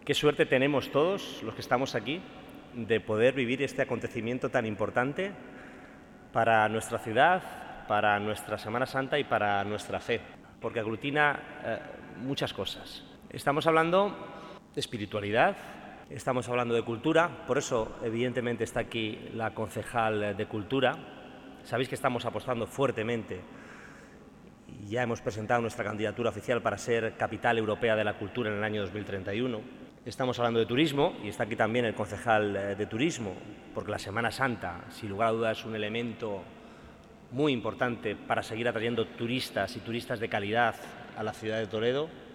Qué suerte tenemos todos los que estamos aquí de poder vivir este acontecimiento tan importante para nuestra ciudad, para nuestra Semana Santa y para nuestra fe, porque aglutina muchas cosas. Estamos hablando de espiritualidad, estamos hablando de cultura, por eso evidentemente está aquí la concejal de Cultura. Sabéis que estamos apostando fuertemente y ya hemos presentado nuestra candidatura oficial para ser Capital Europea de la Cultura en el año 2031. Estamos hablando de turismo y está aquí también el concejal de Turismo, porque la Semana Santa, sin lugar a dudas, es un elemento muy importante para seguir atrayendo turistas y turistas de calidad a la ciudad de Toledo.